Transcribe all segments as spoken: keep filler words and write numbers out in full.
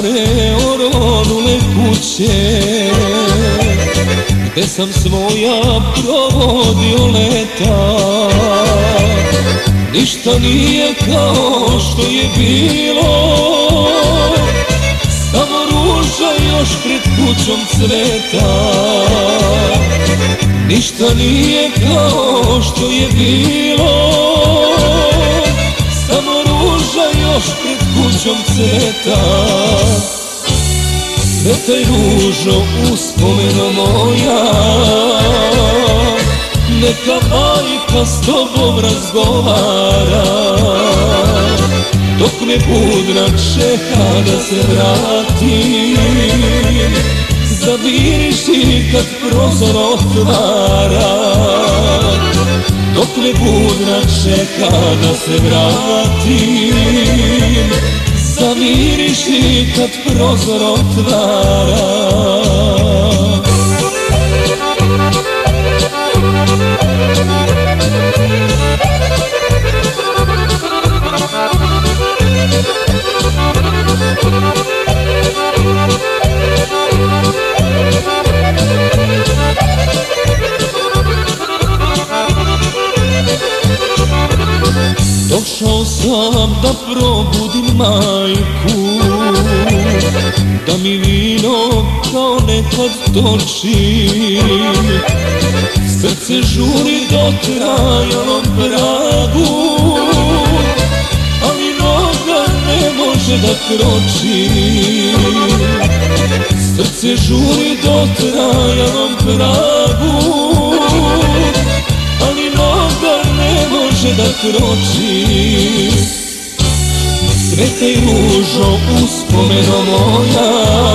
se oronule kuće, gde sam svoja provodio leta. Ništa nije kao što je bilo, samo ruža još pred kućom cveta. Ništa nije kao što je bilo, samo ruža još pred kućom cveta. Cvetaj ružo uspomeno moja, neka majka s tobom razgovara, dok me budna čeka da se vratim. Zamiriši kad prozor otvara, dok me budna čeka da se vratim. Zamiriši kad prozor otvara. Došao sam da probudim majku, da mi vino kao nekad toči. Srce žuri dotrajalom pragu, ali noga ne može da kroči. Srce žuri dotrajalom pragu, ali noga ne može da kroči. Cvetaj ružo uspomeno moja,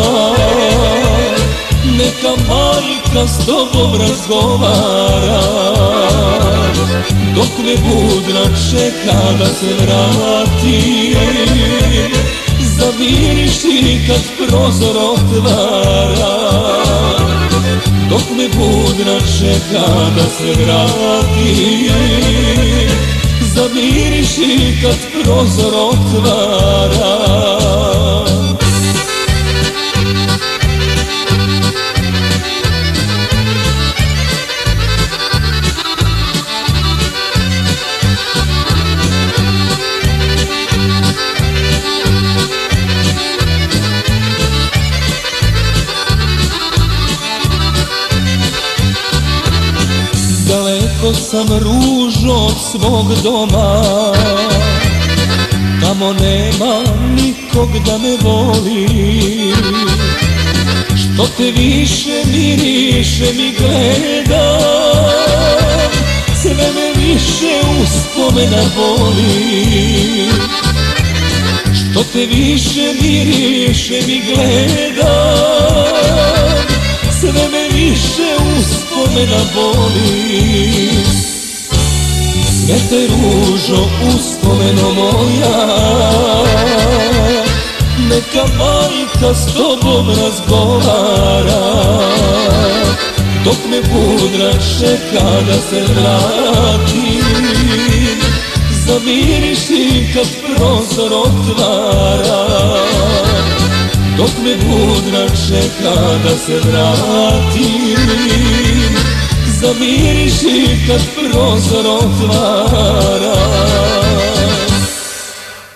neka majka s tobom razgovara, dok me budna čeka da se vratim. Zamiriši kad prozor otvara, dok me budna čeka da se vratim. Zamiriši kad prozor otvara. Daleko sam ružo od svog doma, tamo nema nikog da me voli. Što te više miriše mi gledam, sve me više uspomena boli. Što te više miriše mi gledam, sve me više uspomena boli. Cvetaj ružo uspomeno moja, neka majka s tobom razgovara, dok me budna čeka da se vratim. Zamiriši kad prozor otvara, dok me budna čeka da se vratim. Zamiriši kad prozor otvara.